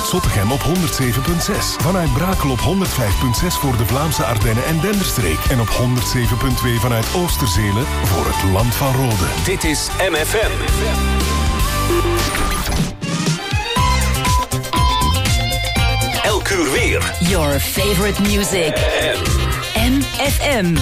vanuit Zottegem op 107.6. Vanuit Brakel op 105.6 voor de Vlaamse Ardennen en Denderstreek. En op 107.2 vanuit Oosterzelen voor het Land van Rode. Dit is MFM. Elk uur weer. Your favorite music. MFM.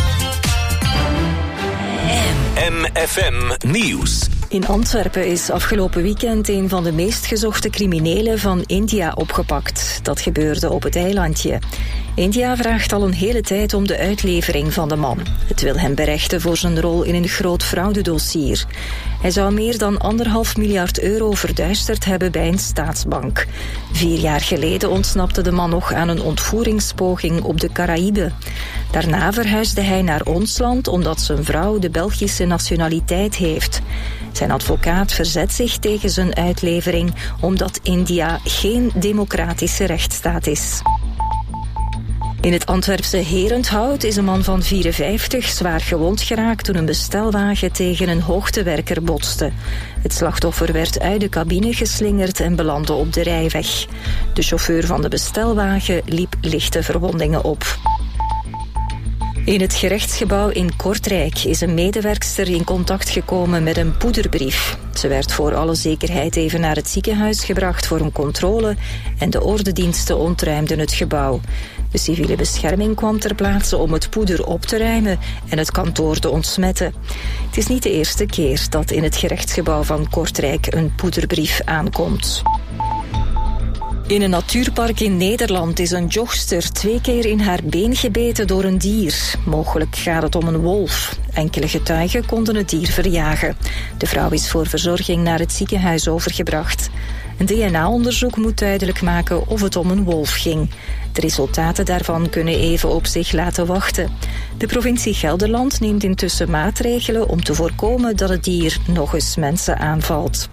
MFM Nieuws. In Antwerpen is afgelopen weekend een van de meest gezochte criminelen van India opgepakt. Dat gebeurde op het eilandje. India vraagt al een hele tijd om de uitlevering van de man. Het wil hem berechten voor zijn rol in een groot fraudedossier. Hij zou meer dan 1,5 miljard euro verduisterd hebben bij een staatsbank. 4 jaar geleden ontsnapte de man nog aan een ontvoeringspoging op de Caraïben. Daarna verhuisde hij naar ons land omdat zijn vrouw de Belgische nationaliteit heeft. Zijn advocaat verzet zich tegen zijn uitlevering omdat India geen democratische rechtsstaat is. In het Antwerpse Herenthout is een man van 54 zwaar gewond geraakt toen een bestelwagen tegen een hoogtewerker botste. Het slachtoffer werd uit de cabine geslingerd en belandde op de rijweg. De chauffeur van de bestelwagen liep lichte verwondingen op. In het gerechtsgebouw in Kortrijk is een medewerkster in contact gekomen met een poederbrief. Ze werd voor alle zekerheid even naar het ziekenhuis gebracht voor een controle en de ordendiensten ontruimden het gebouw. De civiele bescherming kwam ter plaatse om het poeder op te ruimen en het kantoor te ontsmetten. Het is niet de eerste keer dat in het gerechtsgebouw van Kortrijk een poederbrief aankomt. In een natuurpark in Nederland is een jogster 2 keer in haar been gebeten door een dier. Mogelijk gaat het om een wolf. Enkele getuigen konden het dier verjagen. De vrouw is voor verzorging naar het ziekenhuis overgebracht. Een DNA-onderzoek moet duidelijk maken of het om een wolf ging. De resultaten daarvan kunnen even op zich laten wachten. De provincie Gelderland neemt intussen maatregelen om te voorkomen dat het dier nog eens mensen aanvalt.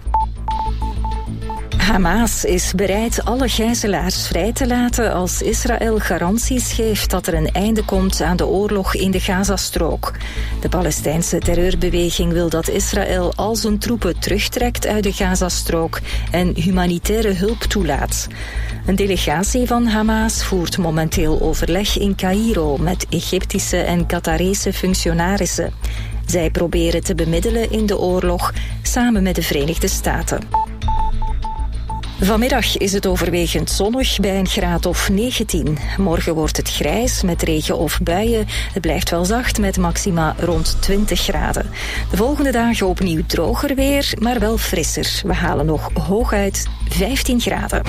Hamas is bereid alle gijzelaars vrij te laten als Israël garanties geeft dat er een einde komt aan de oorlog in de Gazastrook. De Palestijnse terreurbeweging wil dat Israël al zijn troepen terugtrekt uit de Gazastrook en humanitaire hulp toelaat. Een delegatie van Hamas voert momenteel overleg in Caïro met Egyptische en Qatarese functionarissen. Zij proberen te bemiddelen in de oorlog samen met de Verenigde Staten. Vanmiddag is het overwegend zonnig bij een graad of 19. Morgen wordt het grijs met regen of buien. Het blijft wel zacht met maxima rond 20 graden. De volgende dagen opnieuw droger weer, maar wel frisser. We halen nog hooguit 15 graden.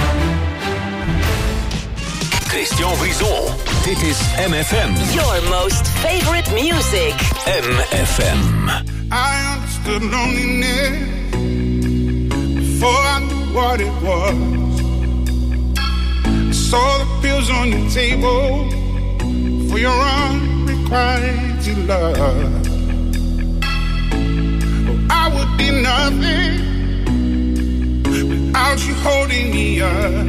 Christian Vrison. Dit is MFM. Your most favorite music. MFM. I understood loneliness before I knew what it was. I saw the pills on your table for your unrequited love. Oh, I would be nothing without you holding me up.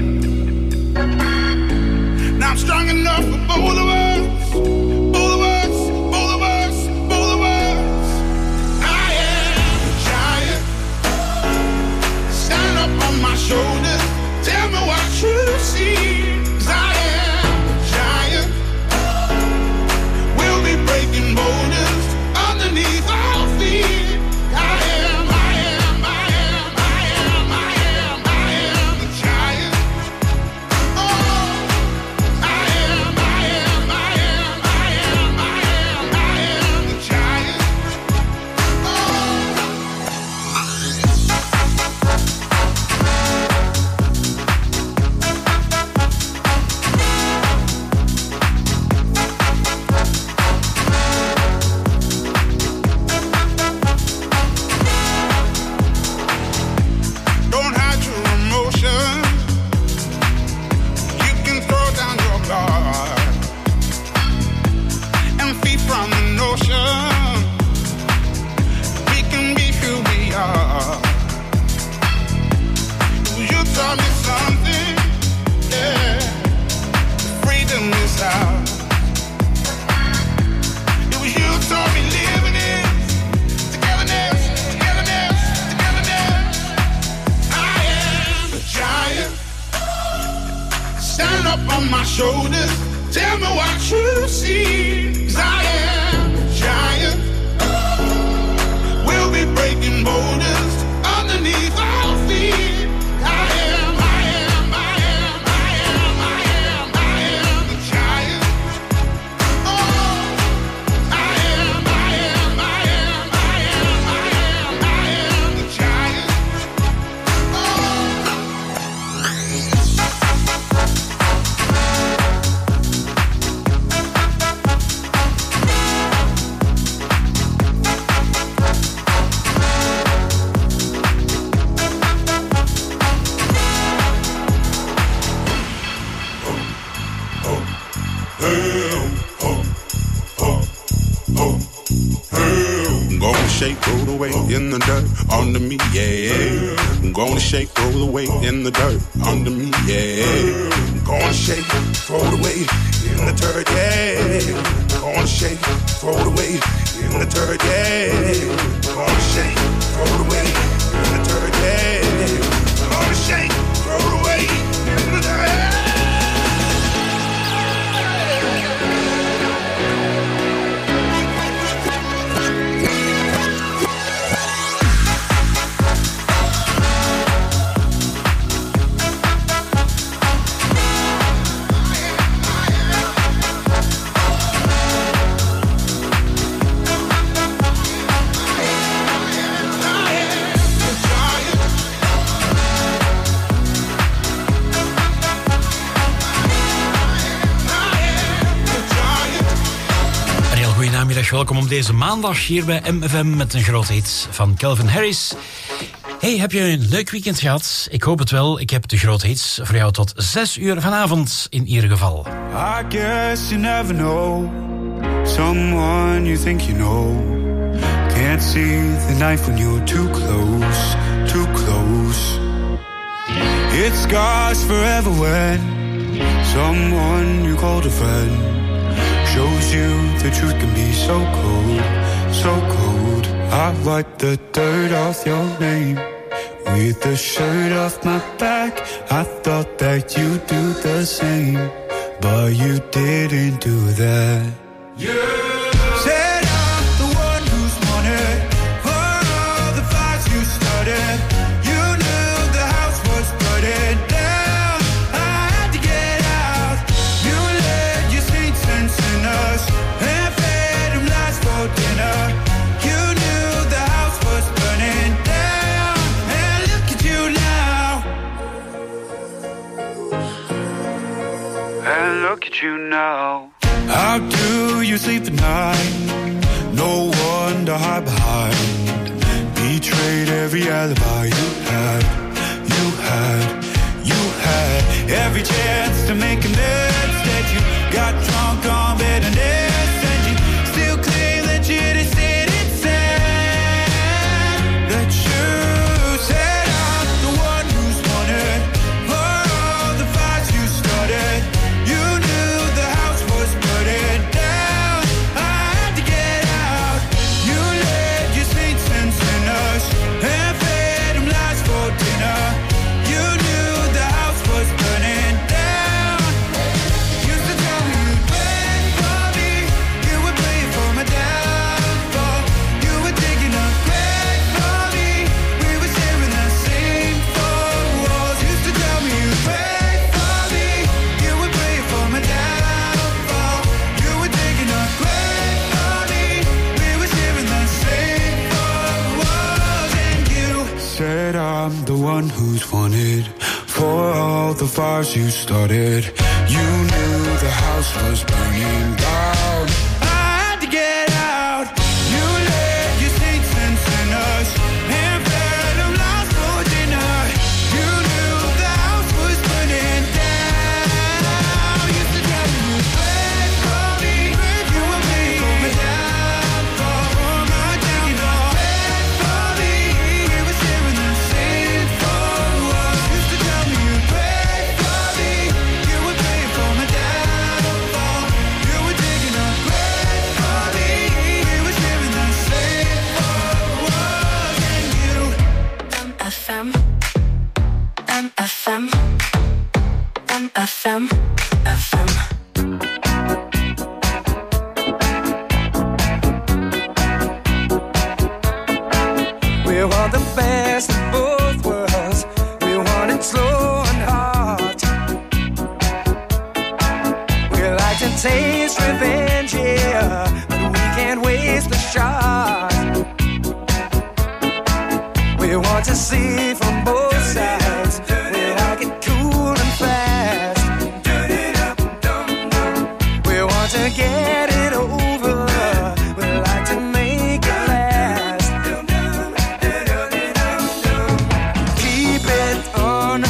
Now I'm strong enough for both of us, both of us, both of us, both of us. I am a giant. Stand up on my shoulders. Tell me what you see. 'Cause I am a giant. We'll be breaking boulders underneath our feet. I am, I am, I am, I am, I am, I am a giant. Oh, I am, I am, I am, I am, I am, I am a giant. Oh. stand up on my shoulders. Tell me what you see. 'Cause I am a giant. We'll be breaking boulders underneath our feet. I am the giant. Oh, I am the giant. Gonna shake, roll the weight in the dirt under me, yeah. Gonna shake, roll the weight in the dirt under me, yeah. Gonna shake, throw the weight in the dirt, yeah. Gonna shake, throw the weight in the dirt, yeah. Gonna shake, throw the weight in the dirt, yeah. Gonna shake, throw the weight in the dirt. Welkom op deze maandag hier bij MFM met een grote hit van Calvin Harris. Hey, heb je een leuk weekend gehad? Ik hoop het wel. Ik heb de grote hits voor jou tot 6 uur vanavond in ieder geval. I guess you never know someone you think you know. Can't see the knife when you're too close, too close. It scars forever when someone you called a friend shows you the truth can be so cold, so cold. I wipe the dirt off your name with the shirt off my back. I thought that you'd do the same, but you didn't do that. Said I'm the one who's wanted for all the fights you started. You knew the house was burning down. I had to get out. You led your saints and sinners and fed them lies for dinner. You knew the house was burning down. And look at you now. And look at you now. How do you sleep at night? No one to hide behind. Betrayed every alibi you had. You had, you had every chance to make amends. Instead you got drunk on bitterness, and you still claim that you just didn't say that you said I'm the one who's wanted for all the fights you started. You knew the house was burning down. I had to get out. You led your saints and sinners and fed them lies for dinner. You knew the house was burning down. Used to tell me you'd wait for me. You would play for my downfall. You were digging a grave for me. We were sharing the same four walls. Used to tell me you'd wait for me. You would play for my downfall. You were digging a grave for me. We were sharing the same four walls. And you said I'm the one who's wanted for all the fires you started. You knew the house was burning down. I had to get out. You led your saints and sinners and fed them lies for dinner. You knew the house was burning down. Used to tell me you'd wait for me. You were waiting for my downfall. For my downfall. Wait for me. We were sharing the same four walls. Used to tell me you'd wait for me. You were waiting for my downfall. You were digging a grave. MFM. We want the best of both worlds. We want it slow and hard. We like to taste revenge, yeah, but we can't waste the shot. We want to see from both sides. We like it cool and fast. We want to get it over. We like to make it last. Keep it on.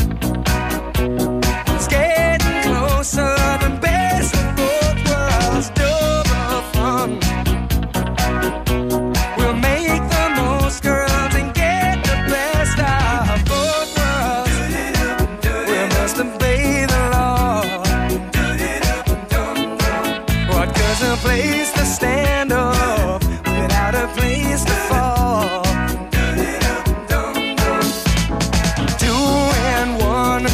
It's getting closer. The best of both worlds. Double fun. We'll make the most, girls, and get the best of both worlds. We must obey the law. What good's a place to stand up without a place to fall? 2 and 1,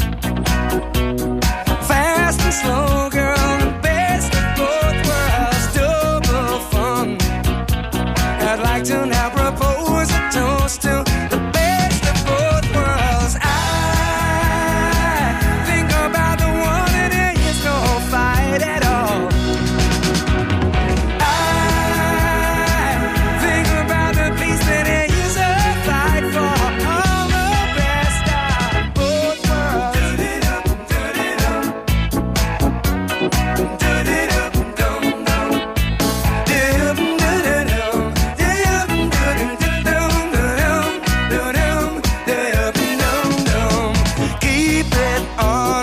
fast and slow, girl, the best of both worlds, double fun. I'd like to now propose a toast to the best of both worlds. I think about the one and there is no fight at all. I think about the peace that there is a fight for. All the best of both worlds. Keep it on.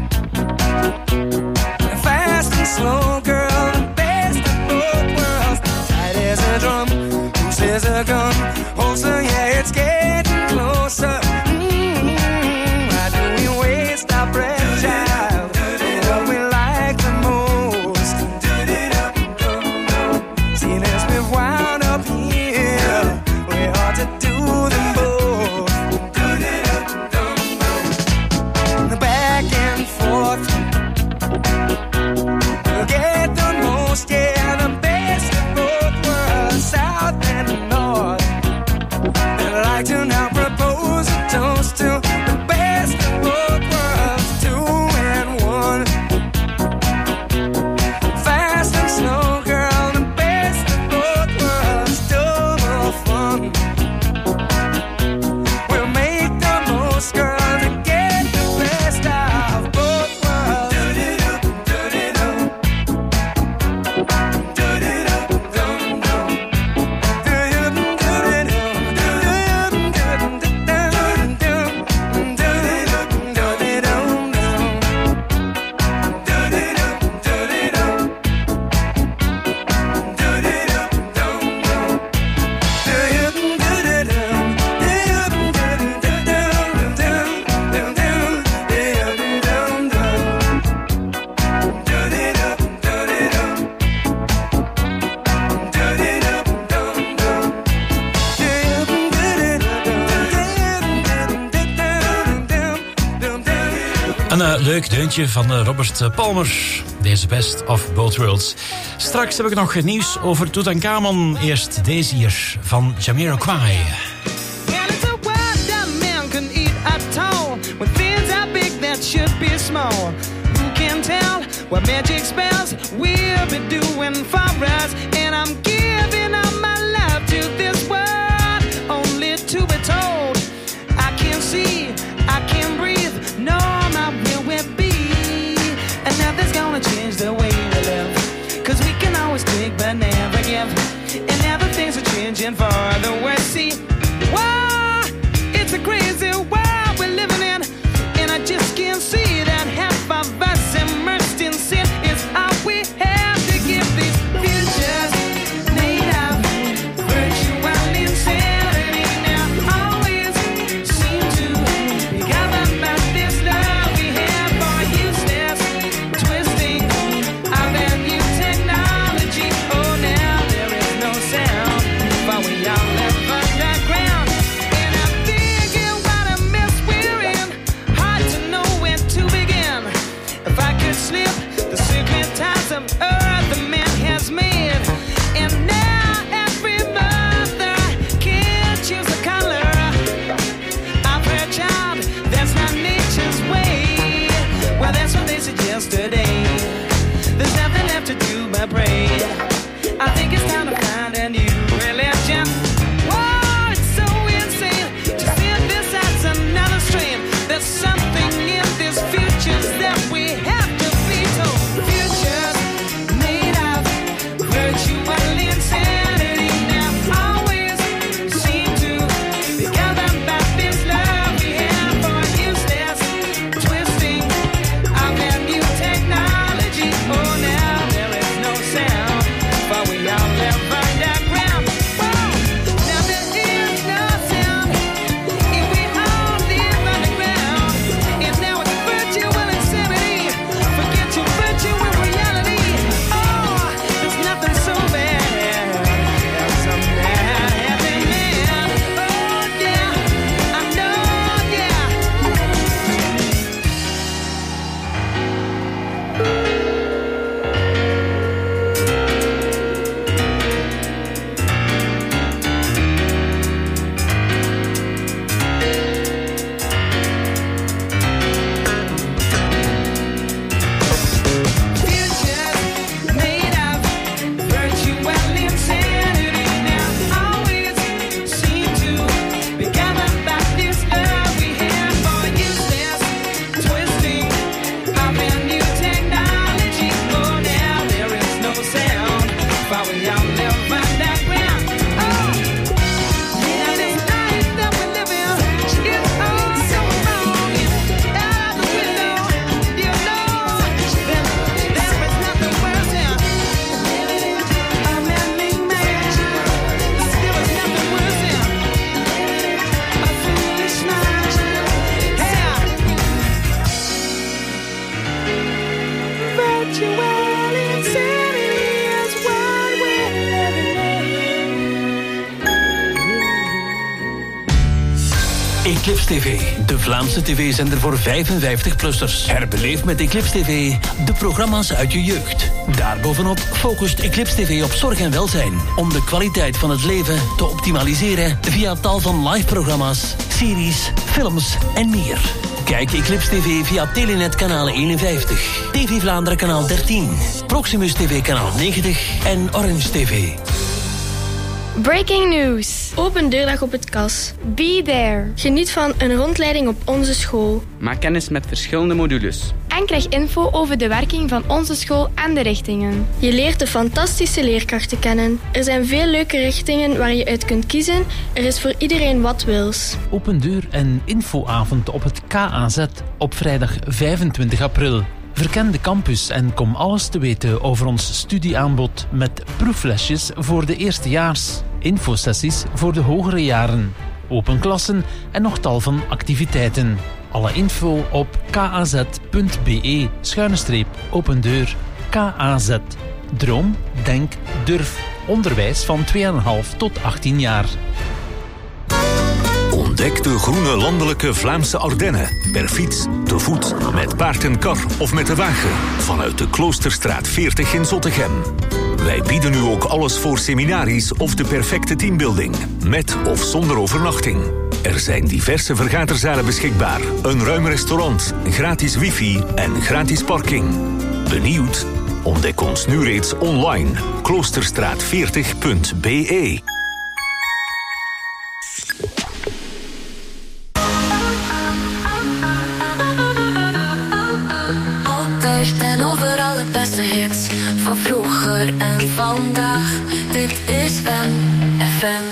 Fast and slow, girl, the best of both worlds. Tight as a drum, loose as a gun. Closer, yeah, it's getting closer. Why do we waste our breath, child? What we like the most. See, this we've wound up here. We ought to do them both. Back and forth. We'll get the most, yeah, the best of both worlds, south and north. I'd like to now propose a toast to the best of both worlds, 2 and 1. Fast and slow, girl, the best of both worlds, double fun. We'll make the most, girl, to get the best of both worlds. Een leuk deuntje van Robert Palmer. Deze Best of Both Worlds. Straks heb ik nog nieuws over Tutankhamon. Eerst deze hier van Jamiroquai. And it's a word that man can eat at all. When things are big that should be small. Who can tell what magic spells we'll be doing for us? And I'm giving all my love to this world, only to be told I can't see, I can't breathe, no, my will will be. And nothing's gonna change the way we live, 'cause we can always take but never give. And now the things are changing for the worse. See, wow, it's a crazy world we're living in, and I just can't see that half of us immersed in sin is all we have to give these futures made of virtual insanity. Now always seem to be governed by this love we have for useless twisting of that new technology. Oh, now there is no sound, but we all live of earth the man has made. And now every mother can choose a color of her child. That's not nature's way. Well, that's what they said yesterday. There's nothing left to do but pray. I think it's time to find a new religion. Whoa, it's so insane to see this as another strain. There's something in this future that we have to be told. Futures made of virtual insanity now always seem to be governed by this love we have for useless twisting of their new technology. Oh, now there is no sound, for we all live underground. Whoa, now there is no sound if we all live underground. And now it's virtual insanity. Forget your virtual reality. Oh, there's nothing so bad as a man having man. Oh, yeah, I know, yeah. Futures made of virtual insanity now always seem to be governed by this love we have for useless twisting of their new technology. Oh, now there is no sound, for we all live underground. Oh, yeah, this life that we live in is all so wrong. Out of the window, you know that there is nothing worse than a man-made man. There is nothing worse than a foolish man. Yeah. Virtual insanity is what we're living in. Eclipse TV, de Vlaamse tv-zender voor 55-plussers. Herbeleef met Eclipse TV de programma's uit je jeugd. Daarbovenop focust Eclipse TV op zorg en welzijn, om de kwaliteit van het leven te optimaliseren via tal van live-programma's, series, films en meer. Kijk Eclipse TV via Telenet kanaal 51, TV Vlaanderen kanaal 13, Proximus TV kanaal 90 en Orange TV. Breaking news. Open deurdag op het KAS. Be there. Geniet van een rondleiding op onze school. Maak kennis met verschillende modules. En krijg info over de werking van onze school en de richtingen. Je leert de fantastische leerkrachten kennen. Er zijn veel leuke richtingen waar je uit kunt kiezen. Er is voor iedereen wat wils. Open deur en infoavond op het KAZ op vrijdag 25 april. Verken de campus en kom alles te weten over ons studieaanbod met proeflesjes voor de eerstejaars, infosessies voor de hogere jaren, open klassen en nog tal van activiteiten. Alle info op kaz.be/open deur. KAZ. Droom, denk, durf. Onderwijs van 2,5 tot 18 jaar. Ontdek de groene landelijke Vlaamse Ardennen. Per fiets, te voet, met paard en kar of met de wagen. Vanuit de Kloosterstraat 40 in Zottegem. Wij bieden nu ook alles voor seminaries of de perfecte teambuilding. Met of zonder overnachting. Er zijn diverse vergaderzalen beschikbaar. Een ruim restaurant, gratis wifi en gratis parking. Benieuwd? Ontdek ons nu reeds online. Kloosterstraat40.be. Altijd en overal het beste hits van vroeger en vandaag. Dit is MFM.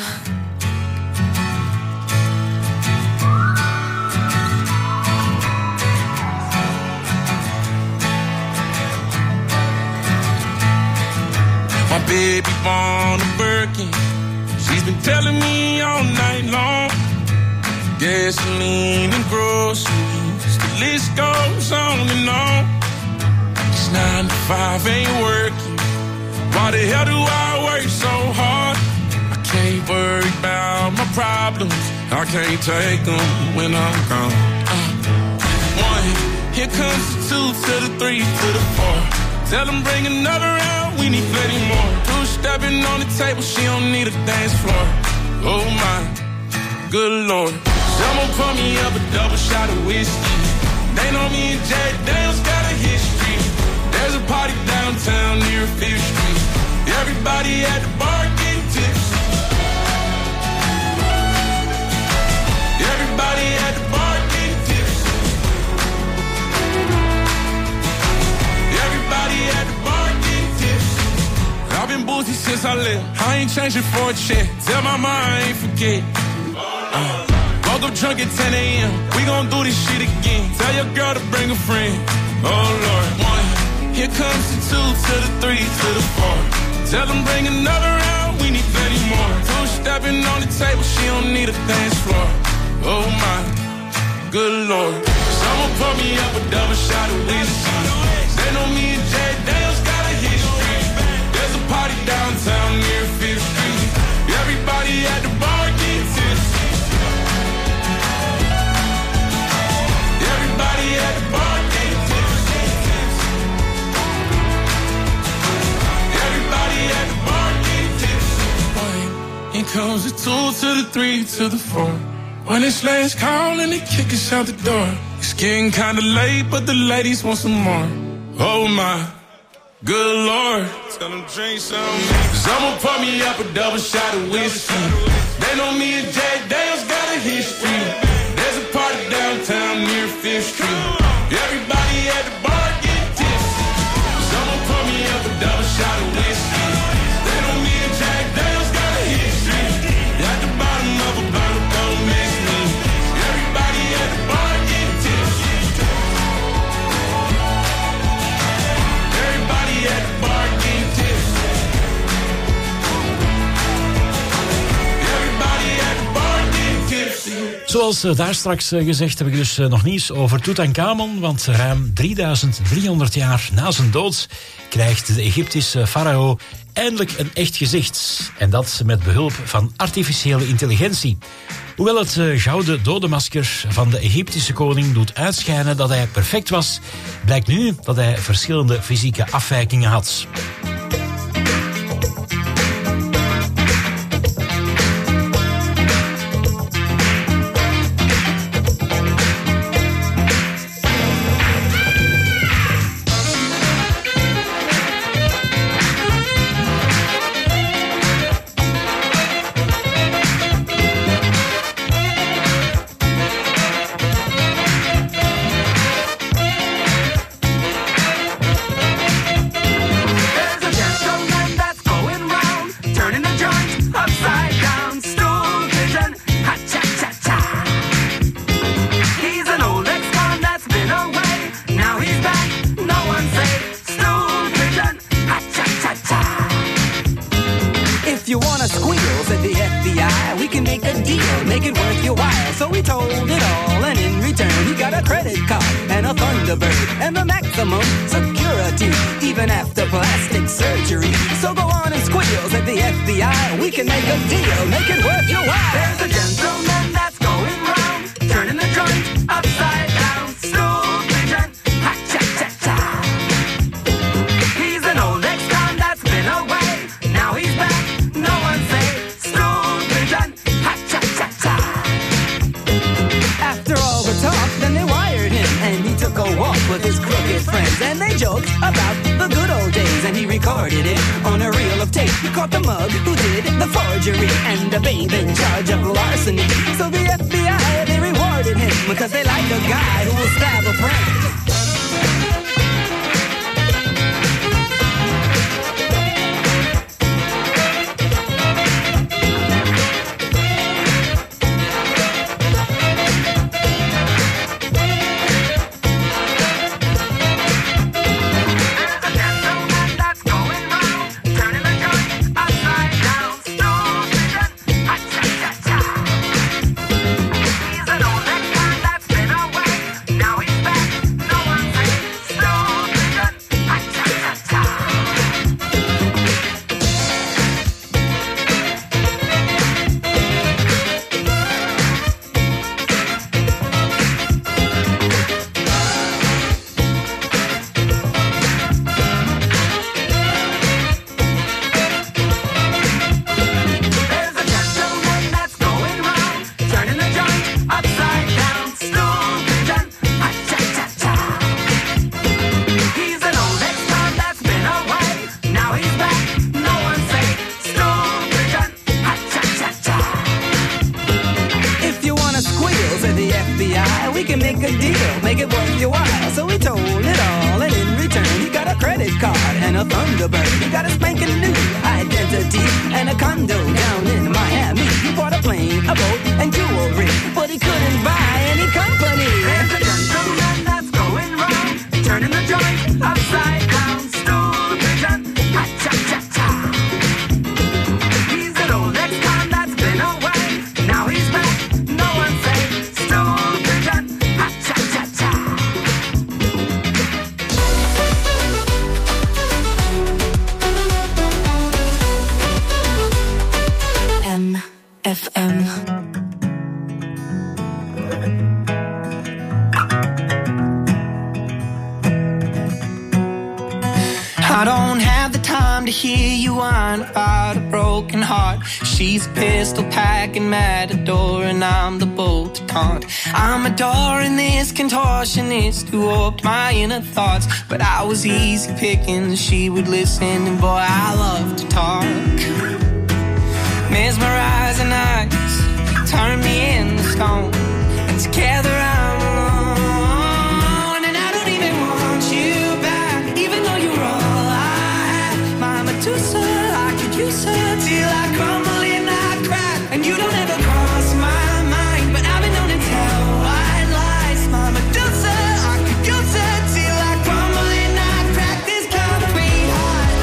My baby born a Birkin. She's been telling me all night long. Gasoline and groceries, the list goes on and on. It's 9 to 5, ain't working. Why the hell do I work so hard? I can't worry about my problems. I can't take them when I'm gone. 1, here comes the 2 to the 3 to the 4. Tell them bring another round, we need plenty more. Two-stepping on the table, she don't need a dance floor. Oh my, good Lord. Someone pour me up a double shot of whiskey. They know me and Jay Dale's got a history. There's a party downtown near 5th Street. Everybody at the bar getting tipsy. Everybody at the bar getting tipsy. Everybody at the bar getting tipsy. I've been boozy since I left. I ain't changing for a check. Tell my mom I ain't forget. Woke up drunk at 10 a.m. We gon' do this shit again. Tell your girl to bring a friend. Oh Lord. 1, here comes the 2 to the 3 to the 4. Tell them bring another round, we need plenty more. Two-stepping on the table, she don't need a dance floor. Oh my, good Lord. Someone pour me up a double shot of whiskey. They know me and Jay Dale's got a history. There's a party downtown near 5th Street. Everybody at the bar getting tipsy. Everybody at the bar getting tipsy. Everybody at the bar getting tipsy. Here comes the 2 to the 3 to the 4. When it's last call and they kick us out the door. It's getting kinda late, but the ladies want some more. Oh my, good Lord. Tell them drink some. Someone pour me up a double shot of whiskey. They know me and Jay Dale's got a history. There's a party downtown near 5th Street. Everybody at the bar get tipsy. Someone pour me up a double shot of whiskey. They know me and Jack Dale's got a history. At the bottom of a bottle, don't miss me. Everybody at the bar get tipsy. Everybody at the bar get tipsy. Everybody at the bar get tipsy. Zoals daar straks gezegd heb ik dus nog nieuws over Tutankhamon, want ruim 3300 jaar na zijn dood krijgt de Egyptische farao eindelijk een echt gezicht. En dat met behulp van artificiële intelligentie. Hoewel het gouden dodenmasker van de Egyptische koning doet uitschijnen dat hij perfect was, blijkt nu dat hij verschillende fysieke afwijkingen had. the bird. He got a spanking new identity and a condo down in Miami. He bought a plane, a boat, and jewelry, but he couldn't buy any company. There's a gentleman that's going wrong, turning the joint upside down. Stool pigeon, ha-cha-cha-cha. He's an old ex-con that's been away. Now he's back, no one say. Stool pigeon, ha-cha-cha-cha. MFM. I don't have the time to hear you whine about a broken heart. She's a pistol packing matador and I'm the bolt to taunt. I'm adoring this contortionist who warped my inner thoughts, but I was easy picking, she would listen, and boy, I love to talk. Mesmerizing eyes turn me into stone, and together I'm alone, and I don't even want you back, even though you're all I have. My Medusa, I could use her till I crumble and I crack, and you don't ever cross my mind, but I've been known to tell white lies. My Medusa, I could use her till I crumble and I crack. This concrete heart,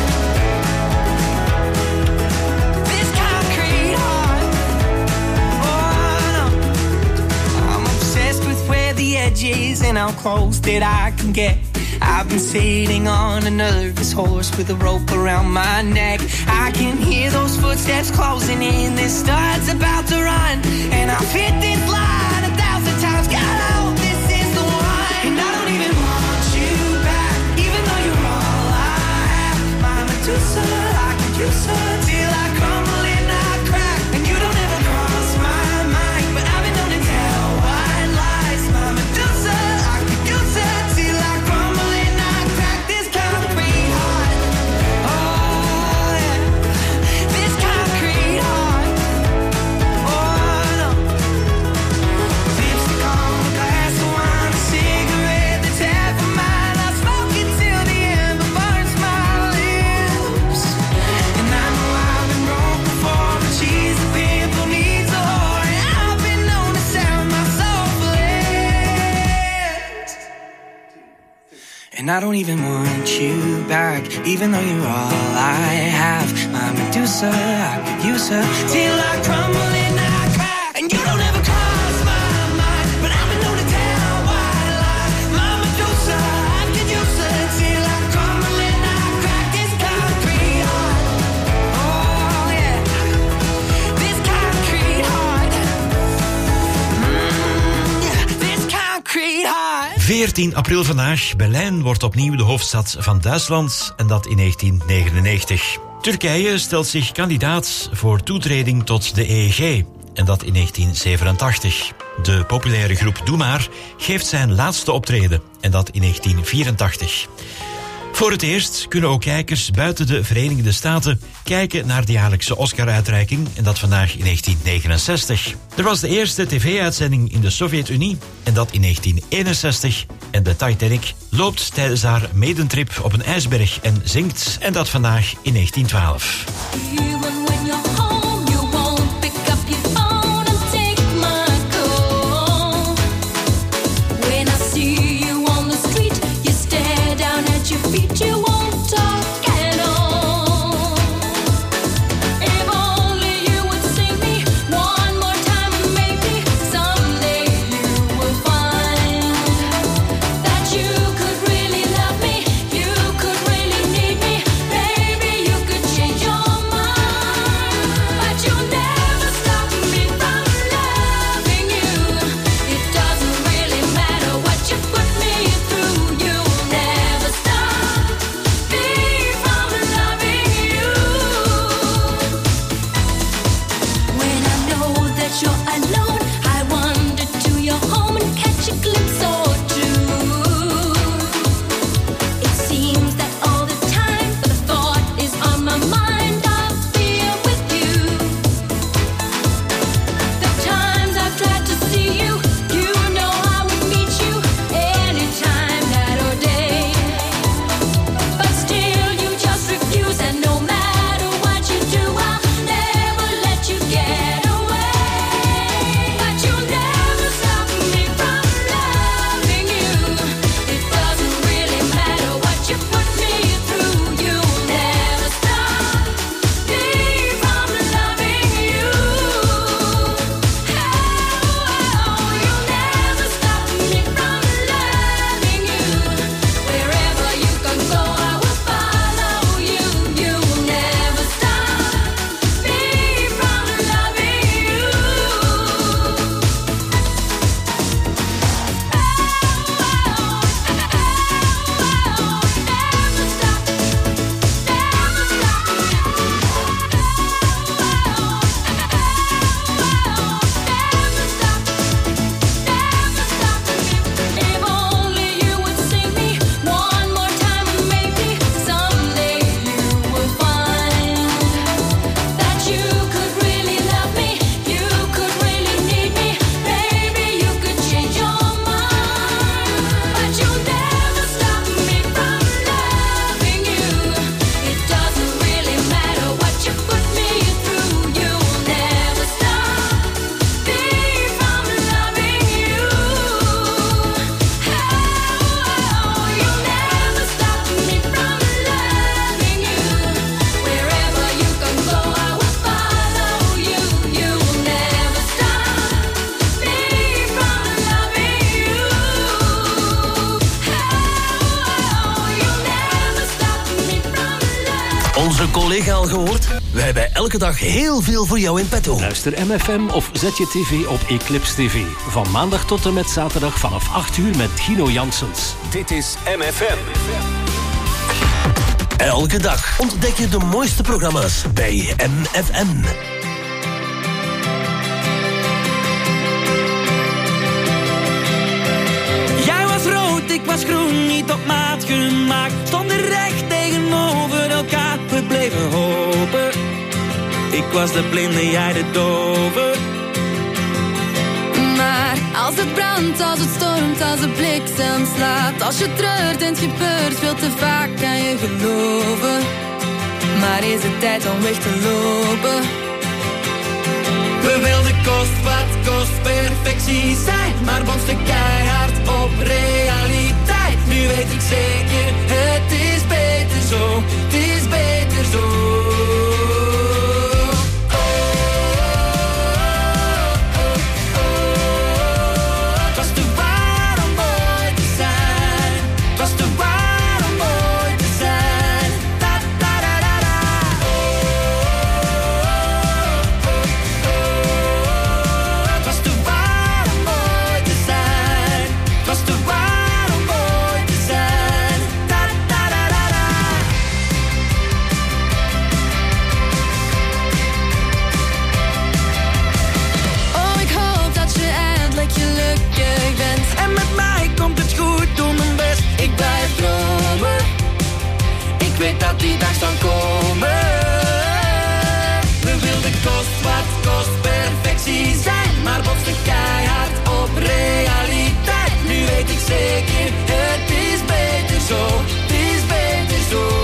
this concrete heart. Oh no, I'm obsessed with where the edge is and how close that I can get. I've been sitting on a nervous horse with a rope around my neck. I can hear those footsteps closing in. This start's about to run, and I've hit this line 1,000 times. God, I hope this is the one. And I don't even want you back, even though you're all I have. My Medusa, I could use her till I crumble and I crack, and you don't ever cross my mind, but I've been known to tell white lies. My Medusa, I could use her till I crumble and I crack. This concrete heart, oh yeah, this concrete heart, oh no. Lipstick on a glass of wine, a cigarette that's half of mine. I smoke it till the ember burns my lips, and I know I've been broke before, but she's the pimp who needs a whore, and I've been known to sell my soul for less. And I don't even want you back, even though you're all I have. My Medusa, I could use her till I crumble and I crack, and you don't ever cross my mind, but I've been known to tell white lies. My Medusa, I could use her till I crumble and I crack. This concrete heart, oh yeah, this concrete heart, this concrete heart. 14 april vandaag. Berlijn wordt opnieuw de hoofdstad van Duitsland en dat in 1999. Turkije stelt zich kandidaat voor toetreding tot de EEG en dat in 1987. De populaire groep Doe Maar geeft zijn laatste optreden en dat in 1984. Voor het eerst kunnen ook kijkers buiten de Verenigde Staten kijken naar de jaarlijkse Oscar-uitreiking en dat vandaag in 1969. Er was de eerste tv-uitzending in de Sovjet-Unie en dat in 1961. En de Titanic loopt tijdens haar medentrip op een ijsberg en zinkt en dat vandaag in 1912. Change your mind. Onze collega al gehoord? Wij hebben elke dag heel veel voor jou in petto. Luister MFM of zet je tv op Eclipse TV. Van maandag tot en met zaterdag vanaf 8 uur met Gino Janssens. Dit is MFM. Elke dag ontdek je de mooiste programma's bij MFM. Jij was rood, ik was groen, niet op maat gemaakt. Stonden recht tegenover elkaar, we bleven hopen. Ik was de blinde, jij de dove. Maar als het brandt, als het stormt, als de bliksem slaat, als je treurt en het gebeurt veel te vaak, kan je geloven. Maar is het tijd om weg te lopen? We wilden kost wat kost perfectie zijn, maar botsten keihard op realiteit. Nu weet ik zeker, het is beter zo, het is beter zo. Ik weet dat die dag zal komen. We wilden kost wat kost perfectie zijn, maar botsten keihard op realiteit. Nu weet ik zeker, het is beter zo, het is beter zo.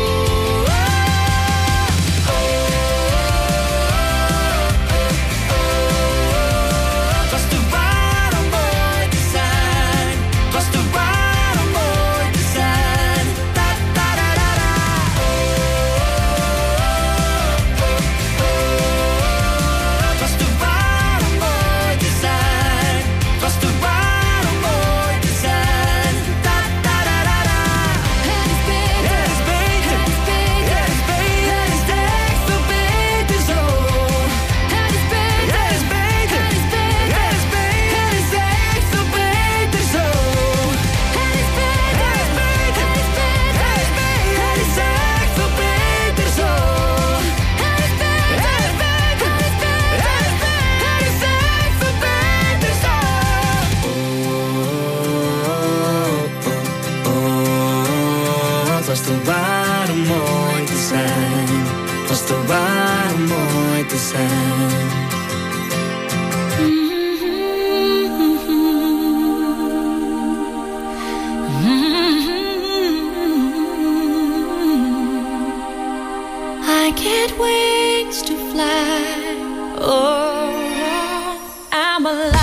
I get wings to fly. Oh, I'm alive.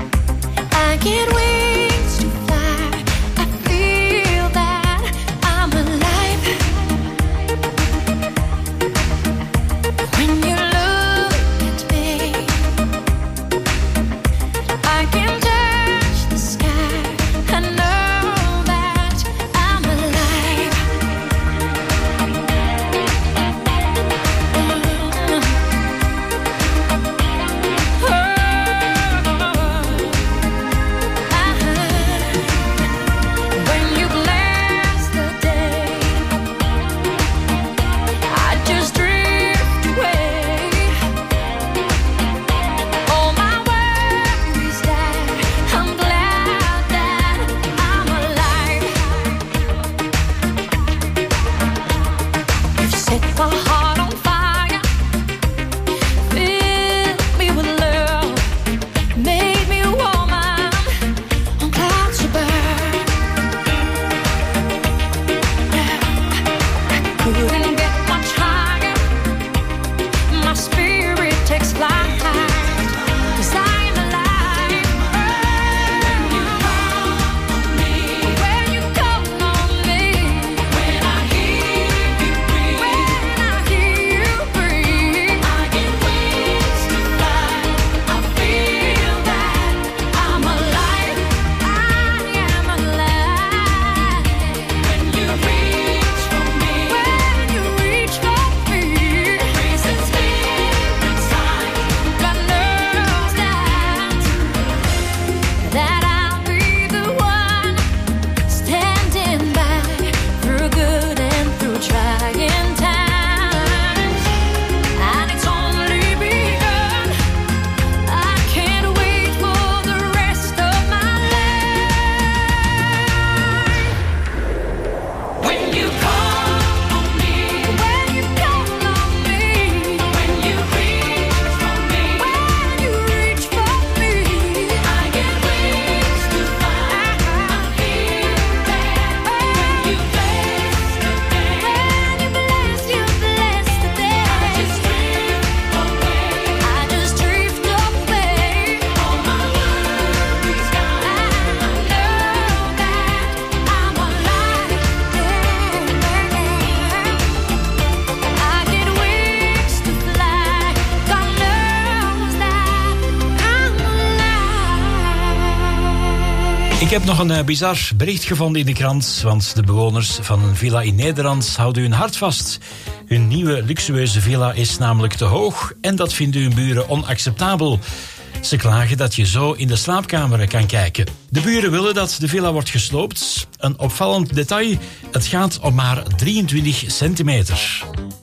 Get wings to fly. I feel that I'm Ik heb nog een bizar bericht gevonden in de krant, want de bewoners van een villa in Nederland houden hun hart vast. Hun nieuwe luxueuze villa is namelijk te hoog en dat vinden hun buren onacceptabel. Ze klagen dat je zo in de slaapkamer kan kijken. De buren willen dat de villa wordt gesloopt. Een opvallend detail, het gaat om maar 23 centimeter.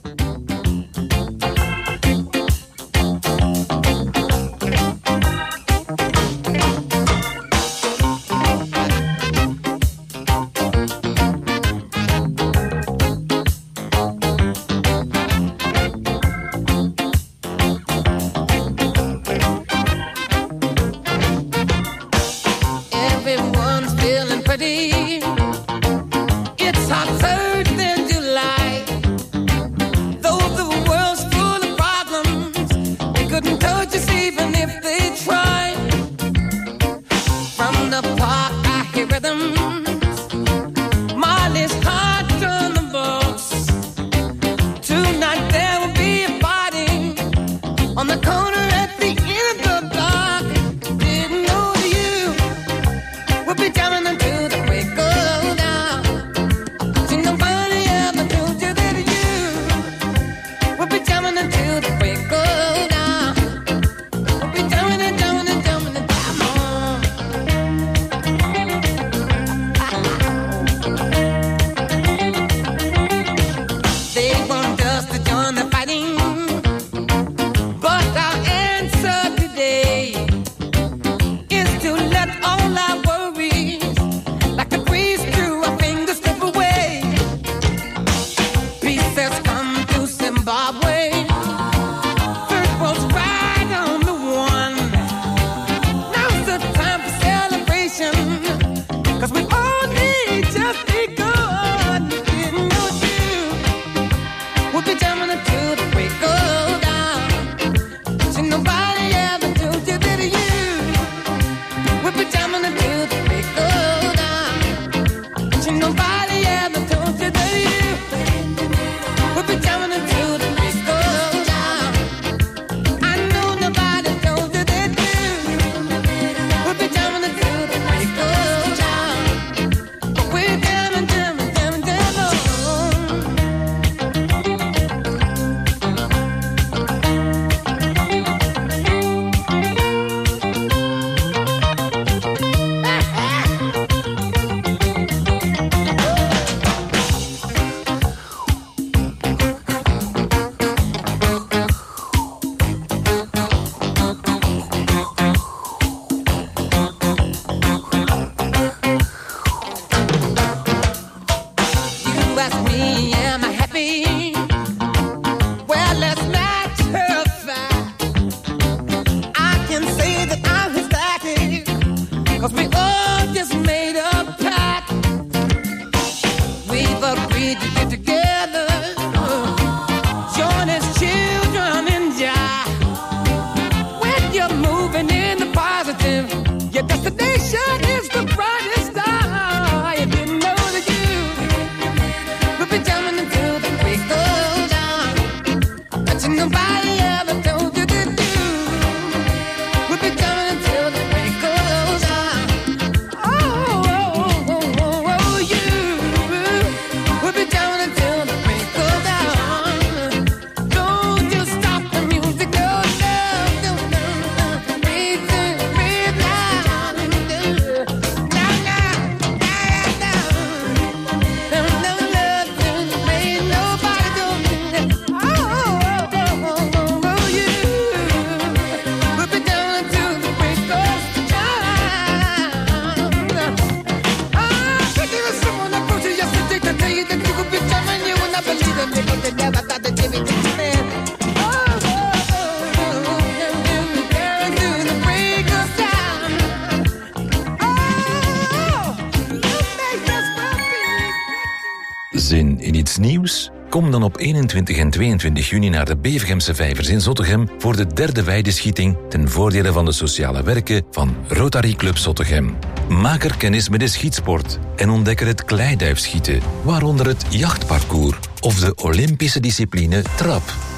Zin in iets nieuws? Kom dan op 21 en 22 juni naar de Bevergemse Vijvers in Zottegem voor de derde weideschieting ten voordele van de sociale werken van Rotary Club Zottegem. Maak er kennis met de schietsport en ontdek er het kleiduifschieten, waaronder het jachtparcours of de Olympische discipline trap.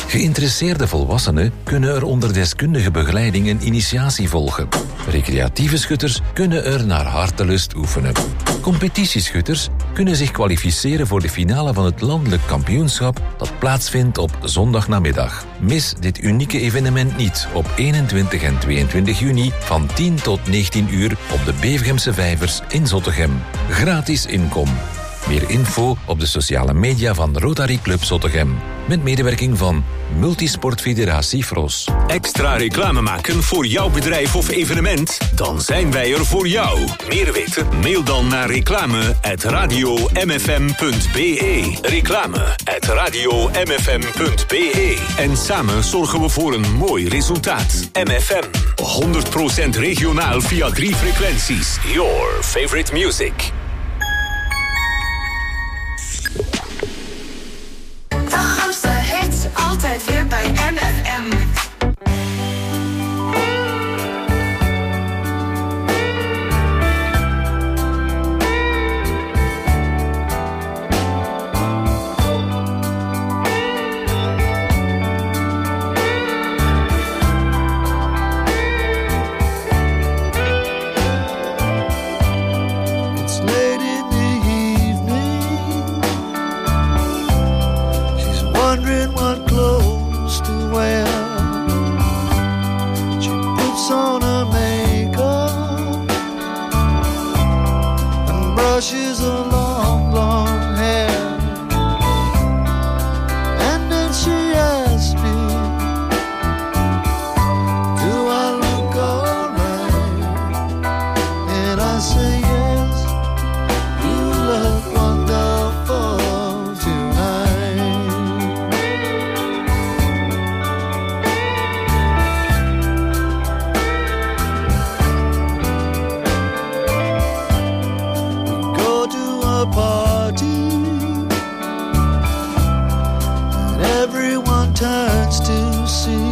Geïnteresseerde volwassenen kunnen er onder deskundige begeleiding een initiatie volgen. Recreatieve schutters kunnen er naar hartelust oefenen. Competitieschutters kunnen zich kwalificeren voor de finale van het landelijk kampioenschap dat plaatsvindt op zondagnamiddag. Mis dit unieke evenement niet op 21 en 22 juni van 10 tot 19 uur op de Bevegemse Vijvers in Zottegem. Gratis inkom. Meer info op de sociale media van Rotary Club Zottegem. Met medewerking van Multisportfederatie Fros. Extra reclame maken voor jouw bedrijf of evenement? Dan zijn wij er voor jou. Meer weten? Mail dan naar reclame@radiomfm.be. Reclame@radiomfm.be. En samen zorgen we voor een mooi resultaat. MFM. 100% regionaal via 3 frequenties. Your favorite music. De grootste hits, altijd weer bij MFM. It's late in the evening. She's wondering what clothes to wear. She puts on her makeup and brushes her long blonde hair. And then she asks me, do I look alright? And I say yes, you look wonderful tonight. We go to a party and everyone turns to see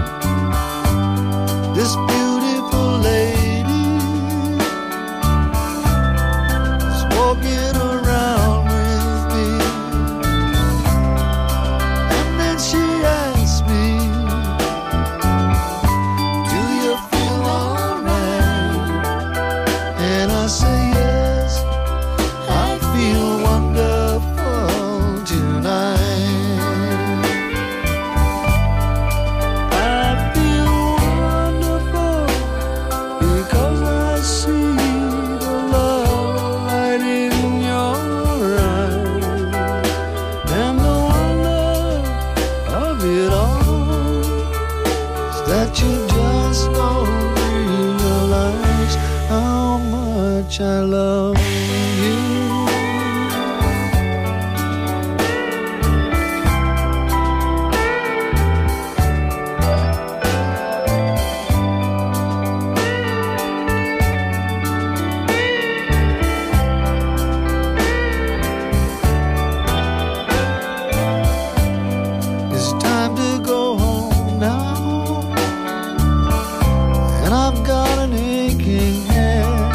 this beautiful lady is walking around with me. And then she asks me, do you feel alright? And I say yes, I feel wonderful tonight. I feel wonderful because I see the love light in your eyes. And the wonder of it all is that you just don't realize how much I love you. It's time to go home now, and I've got an aching head.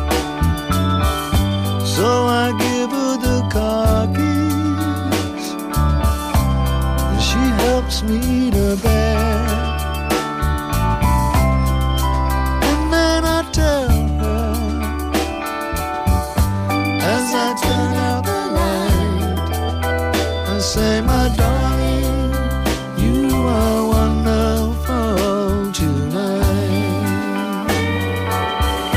So I give her the car keys, and she helps me to bed. And then I tell her, as I turn out the light, I say, my darling, you are wonderful tonight.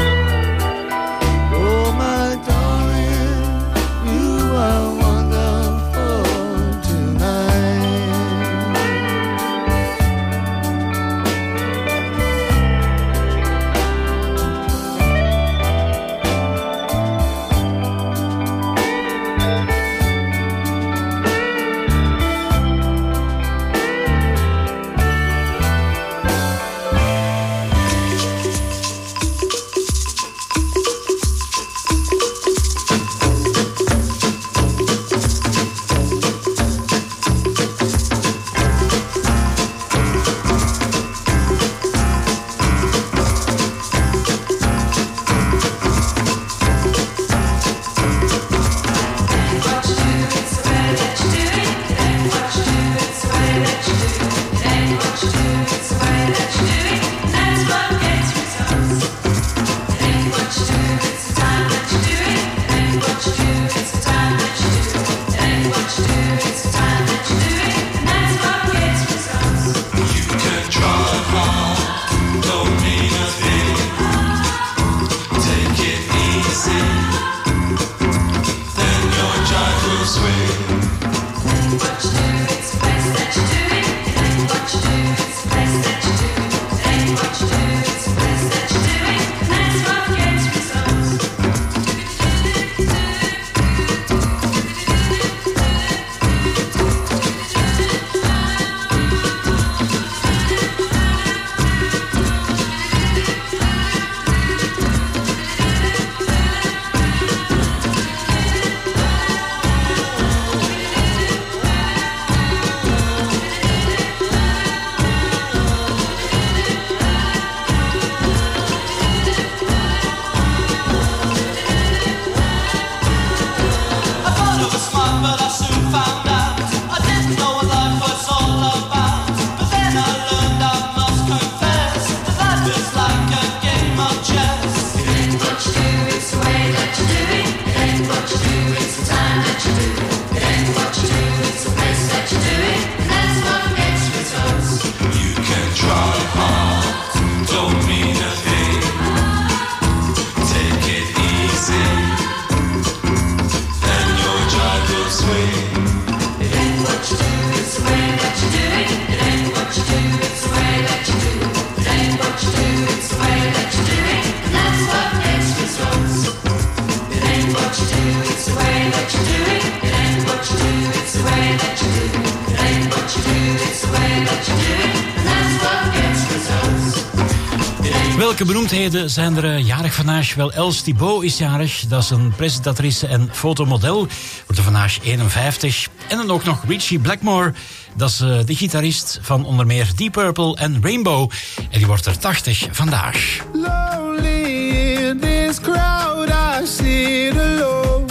Welke beroemdheden zijn er jarig vandaag? Wel, Els Thibault is jarig. Dat is een presentatrice en fotomodel. Wordt er vandaag 51. En dan ook nog Richie Blackmore. Dat is de gitarist van onder meer Deep Purple en Rainbow. En die wordt er 80 vandaag. Lonely in this crowd, I sit alone.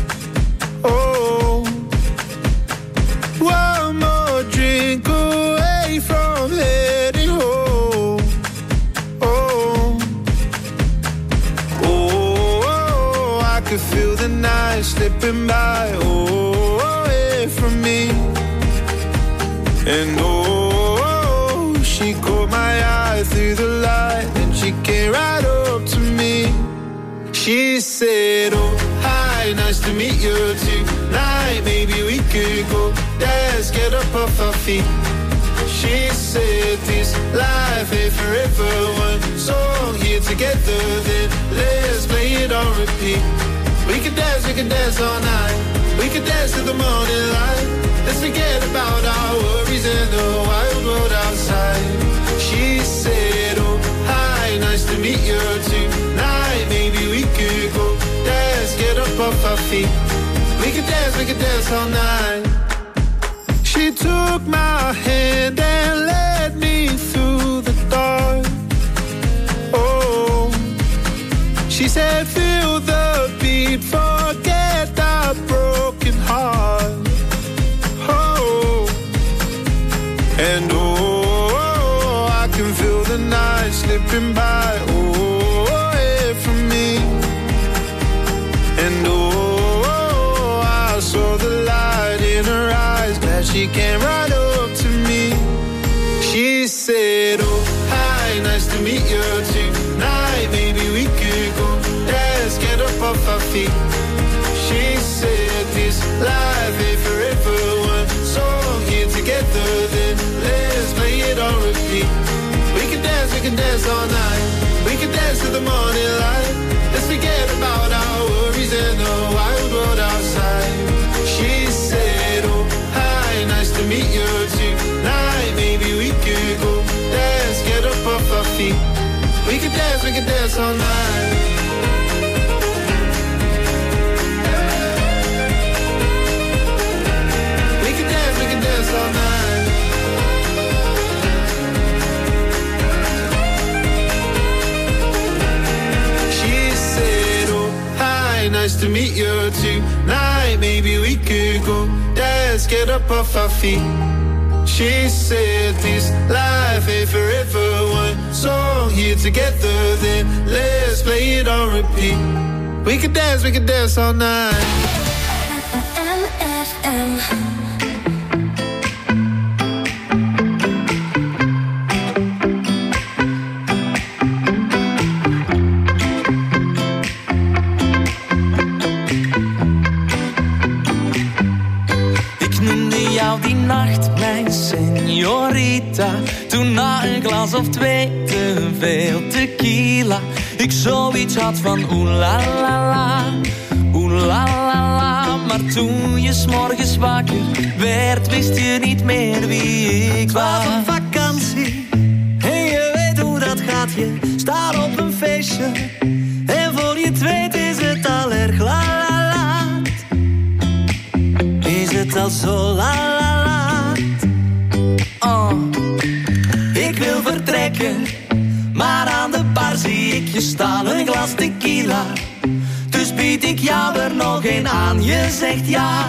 Oh, one more drink away from heading home. Oh, oh, I could feel the night slipping by. Oh, away from me. And oh, she caught my eye through the light, and she came right up to me. She said, oh, hi, nice to meet you tonight. Maybe we could go dance, get up off our feet. She said, this life ain't forever. One song here together, then let's play it on repeat. We could dance all night. We could dance to the morning light. Let's forget about our worries and the wild world outside. She said, oh, hi, nice to meet you tonight. Maybe we could go dance, get up off our feet. We could dance all night. She took my hand and led me through the dark. Oh, she said, feel the beat, forget that broken heart. And oh, I can feel the night slipping by, oh, away from me. And oh, I saw the light in her eyes, glad she came right up to me. She said, oh, hi, nice to meet you tonight. Maybe we could go dance, get up off our feet. She said, this life ain't forever. One song here together, then let's play it on repeat. We can dance all night. We can dance to the morning light. Let's forget about our worries and the wild world outside. She said, oh, hi, nice to meet you tonight. Maybe we could go dance, get up off our feet. We can dance all night. We can dance all night. She said, oh, hi, nice to meet you tonight. Maybe we could go dance, get up off our feet. She said, this life ain't forever. One song here together, then let's play it on repeat. We could dance all night. Señorita, toen na een glas of twee te veel tequila ik zoiets had van oeh la la la, oeh la la la. Maar toen je 's morgens wakker werd, wist je niet meer wie ik was. Het was op vakantie en je weet hoe dat gaat. Je staat op een feestje en voor je het weet is het al erg laat. Is het al zo laat? Ik wil vertrekken, maar aan de bar zie ik je staan, een glas tequila. Dus bied ik jou er nog een aan, je zegt ja.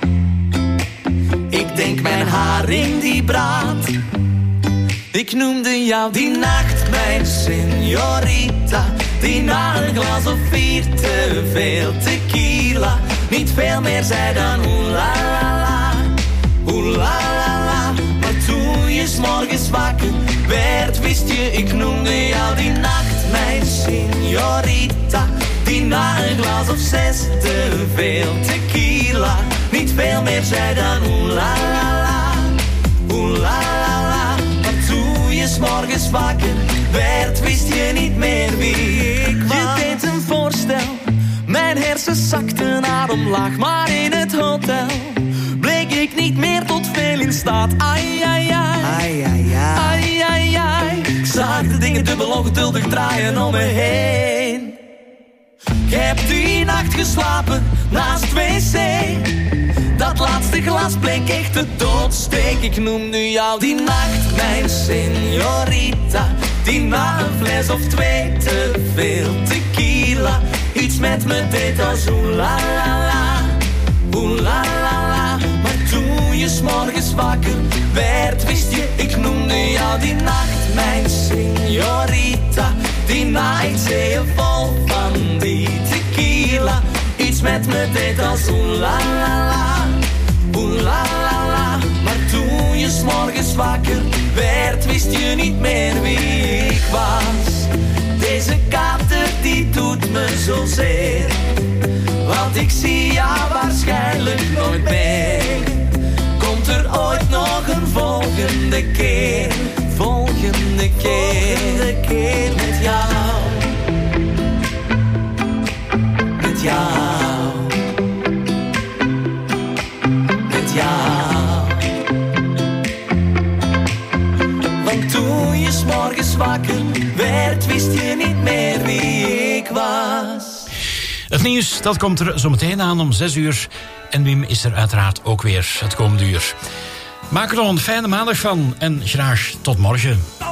Ik denk mijn haring die braadt. Ik noemde jou die nacht mijn señorita, die na een glas of 4 te veel tequila niet veel meer zei dan oeh la la la, oeh la la la. Maar toen je 's morgens wakker werd, wist je, ik noemde jou die nacht mijn señorita, die na een glas of 6 te veel tequila niet veel meer zei dan oeh la la la, oeh la la la. Maar toen je 's morgens wakker werd, wist je niet meer wie ik was. Je deed een voorstel, mijn hersens zakten naar omlaag, maar in het hotel bleek ik niet meer tot veel in staat. Ai, ai, ai, ai, ai, ai, ai, ai. Ik zag de dingen dubbel ongeduldig draaien om me heen. Ik heb die nacht geslapen naast het wc. Dat laatste glas bleek echt de doodsteek. Ik noemde jou die nacht mijn señorita, die na een fles of twee te veel tequila iets met me deed als oeh la la la, oeh la la la. Maar toen je 's morgens wakker werd, wist je, ik noemde jou die nacht mijn señorita, die na ik zeeën vol van die tequila iets met me deed als oeh la la la, oeh la la la. Maar toen je 's morgens wakker werd, wist je niet meer wie ik was. Deze kater die doet me zozeer, want ik zie jou waarschijnlijk nooit meer. Komt er ooit nog een volgende keer, volgende keer met jou, met jou, met jou. Want toen je 's morgens wakker werd, wist je niet meer wie ik was. Het nieuws, dat komt er zo meteen aan om 6 uur. En Wim is er uiteraard ook weer het komende uur. Maak er nog een fijne maandag van en graag tot morgen.